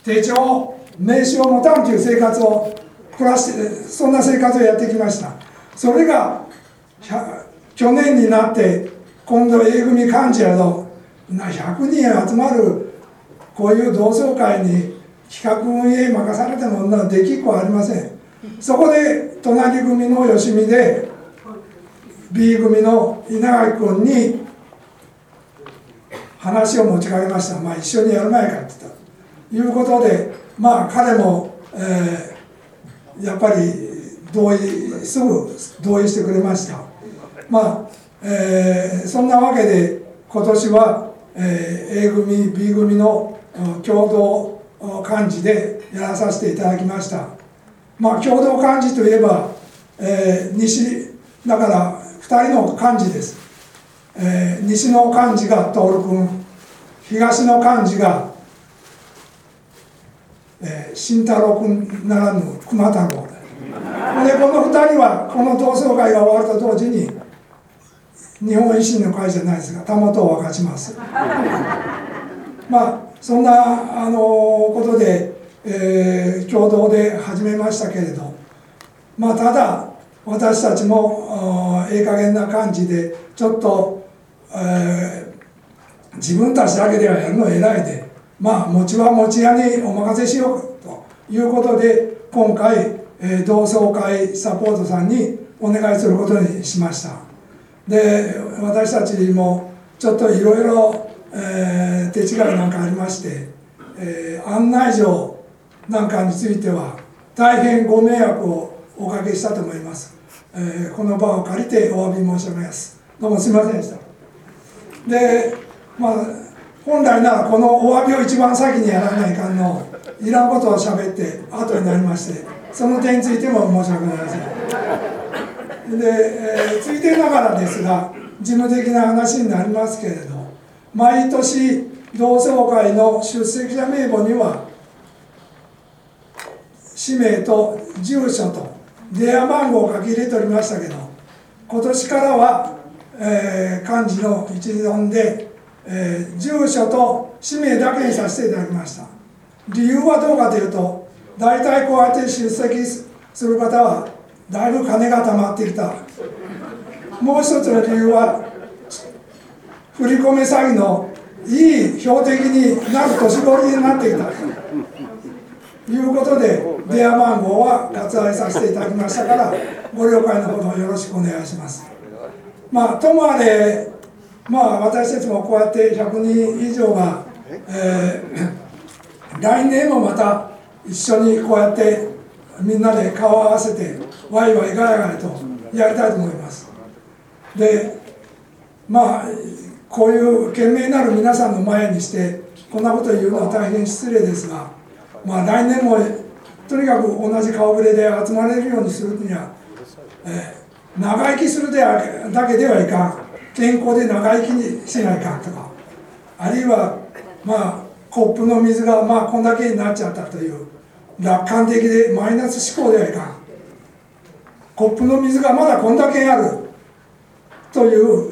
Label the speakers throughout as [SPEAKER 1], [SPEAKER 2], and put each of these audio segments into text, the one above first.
[SPEAKER 1] 手帳、名刺を持たんという生活を暮らして、そんな生活をやってきました。それが去年になって今度 A 組幹事やと100人集まるこういう同窓会に企画運営任されてもできっこありません。そこで隣組の吉見で B 組の稲垣君に話を持ちかけました。一緒にやるまいかっていうことで、彼も、やっぱりすぐ同意してくれました。そんなわけで今年は、A 組 B 組の共同幹事でやらさせていただきました。共同幹事といえば、西だから2人の幹事です。西の幹事が徹君、東の幹事が、慎太郎君ならぬ熊太郎で、この2人はこの同窓会が終わると同時に日本維新の会じゃないですがたもとを分かちます。そんなことで、共同で始めましたけれど、ただ私たちもええ加減な感じでちょっと、自分たちだけではやるの偉いで、餅は餅屋にお任せしようということで今回、同窓会サポートさんにお願いすることにしました。で私たちもちょっといろいろ手違いなんかありまして、案内状なんかについては大変ご迷惑をおかけしたと思います。この場を借りてお詫び申し上げます。どうもすみませんでした。で、本来ならこのお詫びを一番先にやらないかんのいらんことをしゃべって後になりまして、その点についても申し訳ございません。で、ついてながらですが事務的な話になりますけれど、毎年同窓会の出席者名簿には氏名と住所と電話番号を書き入れておりましたけど、今年からは、幹事の一存で、住所と氏名だけにさせていただきました。理由はどうかというと、大体こうやって出席する方はだいぶ金が貯まっていた。もう一つの理由は振り込め詐欺のいい標的になる年頃になっていたということで電話番号は割愛させていただきましたから、ご了解のほどよろしくお願いします。ともあれ、私たちもこうやって100人以上が、来年もまた一緒にこうやってみんなで顔を合わせてワイワイガヤガヤとやりたいと思います。でこういう賢明なる皆さんの前にしてこんなことを言うのは大変失礼ですが、来年もとにかく同じ顔ぶれで集まれるようにするには、長生きするだけではいかん、健康で長生きにしないかんとか、あるいはコップの水がこんだけになっちゃったという楽観的でマイナス思考ではいかん、コップの水がまだこんだけあるという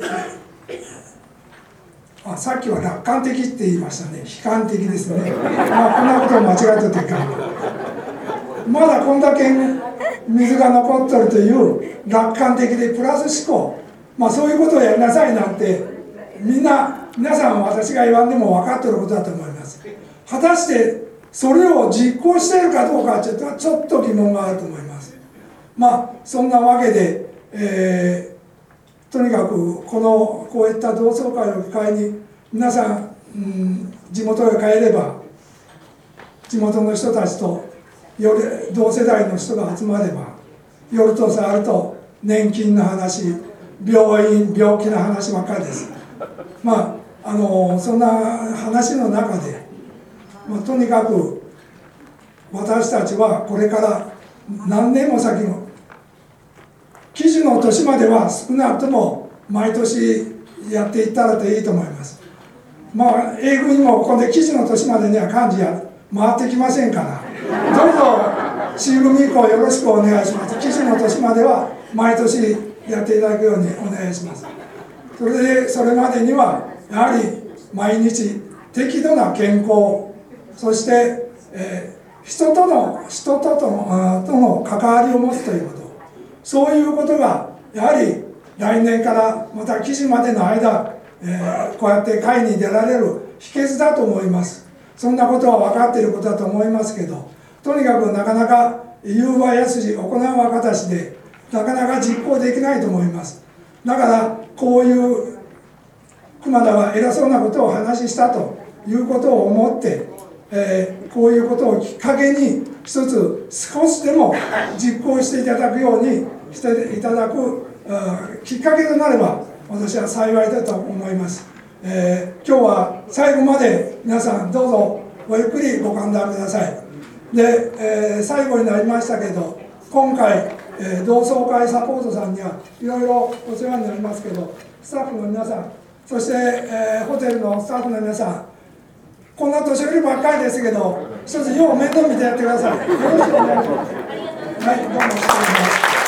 [SPEAKER 1] さっきは楽観的って言いましたね。悲観的ですね。こんなことを間違えとっていかん。まだこんだけ水が残ってるという楽観的でプラス思考、そういうことをやりなさいなんて皆さんは私が言わんでも分かっていることだと思います。果たしてそれを実行しているかどうかちょっと疑問があると思います。そんなわけで、とにかくこういった同窓会を機会に皆さん、地元へ帰れば地元の人たちと同世代の人が集まれば夜と触ると年金の話、病気の話ばっかりです。そんな話の中で、とにかく私たちはこれから何年も先の記事の年までは少なくとも毎年やっていったらといいと思います。A 組もここで記事の年までには幹事回ってきませんから、どうぞ C 組以降よろしくお願いします。記事の年までは毎年やっていただくようにお願いします。それまでにはやはり毎日適度な健康、そして人との関わりを持つということ、そういうことがやはり来年からまた期日までの間、こうやって会に出られる秘訣だと思います。そんなことは分かっていることだと思いますけど、とにかくなかなか言うはやすし行うは形でなかなか実行できないと思います。だからこういう熊田が偉そうなことを話したということを思って、こういうことをきっかけに一つ少しでも実行していただくようにしていただくきっかけとなれば私は幸いだと思います。今日は最後まで皆さんどうぞごゆっくりご歓談ください。で、最後になりましたけど、今回、同窓会サポートさんにはいろいろお世話になりますけど、スタッフの皆さん、そして、ホテルのスタッフの皆さん、こんな年寄りばっかりですけど、一つよう面倒見てやってください。よろしくお願いします。はい、どうも。